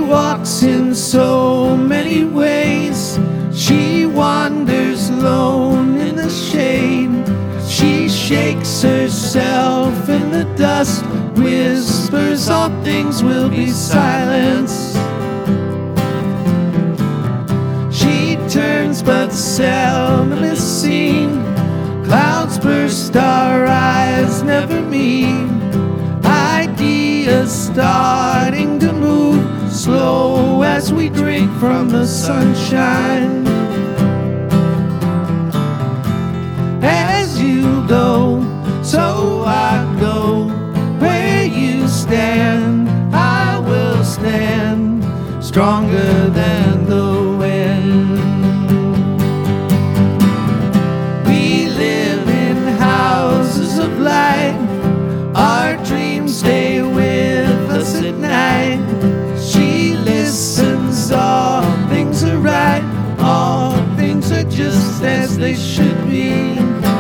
walks in so many ways. She wanders alone in the shade. She shakes herself in the dust, whispers all things will be silenced. She turns but seldom is seen. Clouds burst, our eyes never meet. Ideas starting to move slow as we drink from the sunshine. As you go, so I go. Where you stand, I will stand, stronger than the wind. We live in houses of light. Our dreams stay with us at night. She listens, all things are right. All things are just as they should be.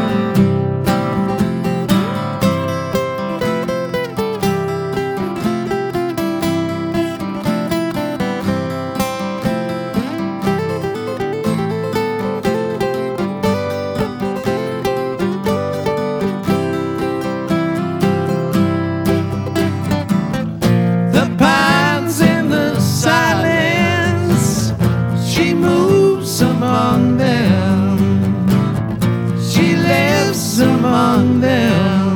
Among them, she lives among them.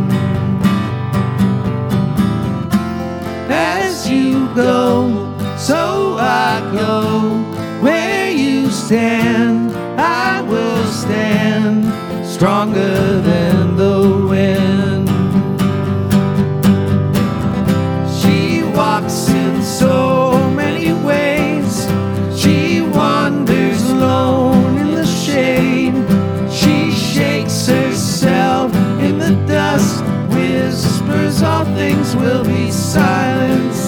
As you go, so I go. Where you stand, I will stand, stronger than the wind. She walks in so many ways. She wanders alone in the shade. She shakes herself in the dust, whispers all things will be silenced.